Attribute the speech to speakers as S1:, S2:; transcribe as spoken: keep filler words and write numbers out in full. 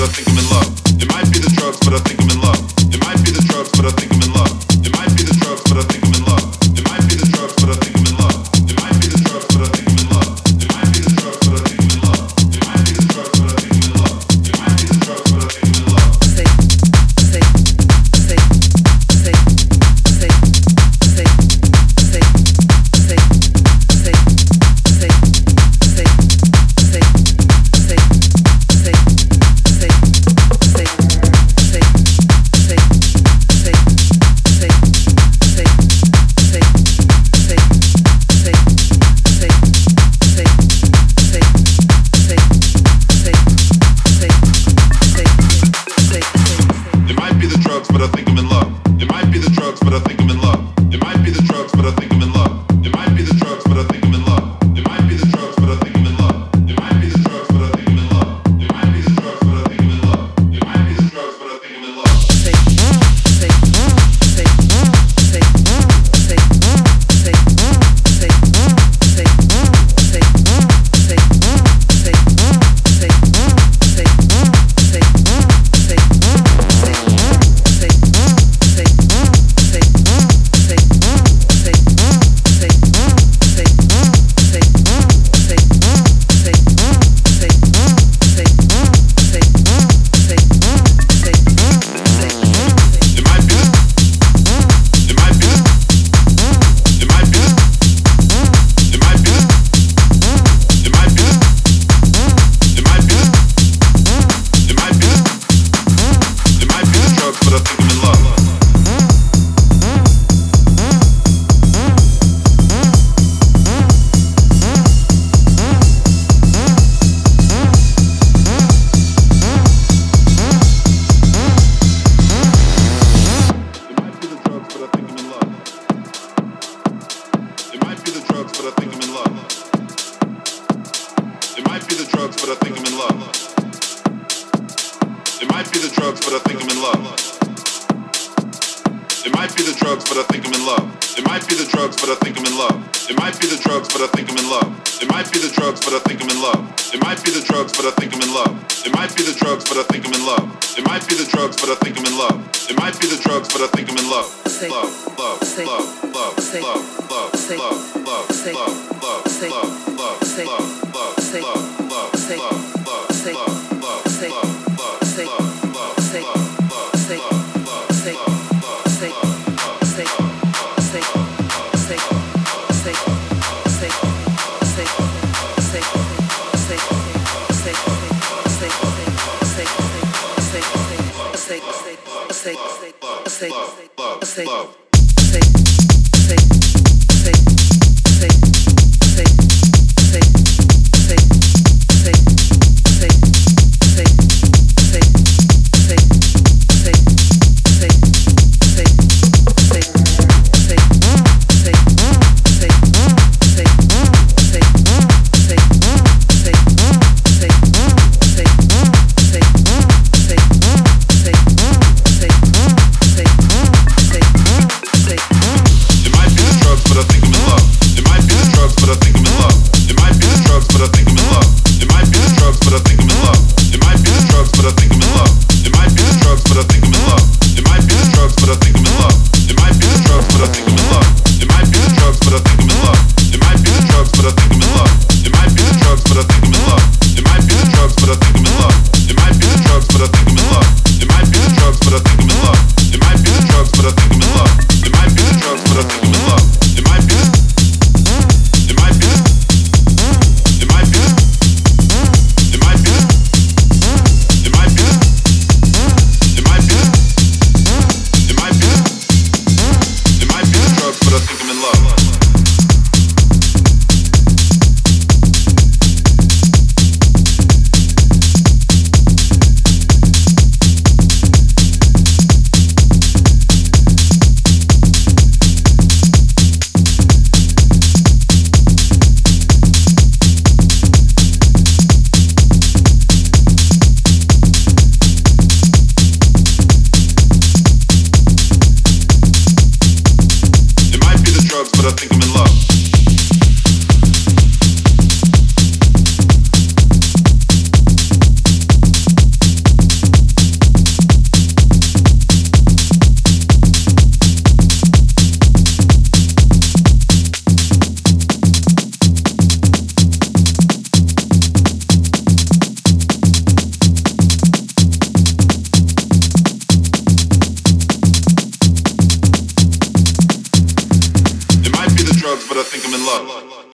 S1: I think I'm in love. It might be the drugs, but I think I'm in love. It might be the drugs, but I think I'm in love. It might be the drugs, but I think I'm in love. It might be the drugs, but I think I'm in love. It might be the drugs, but I think I'm in love. It might be the drugs, but I think I'm in love. It might be the drugs, but I think I'm in love. It might be the drugs, but I think I'm in love.
S2: Say, say, say, say, say, say, say, say, say, say, say, say, say,
S1: but I think I'm in love. It might be the drugs, but I think I'm in love. It might be the drugs, but I think I'm in love.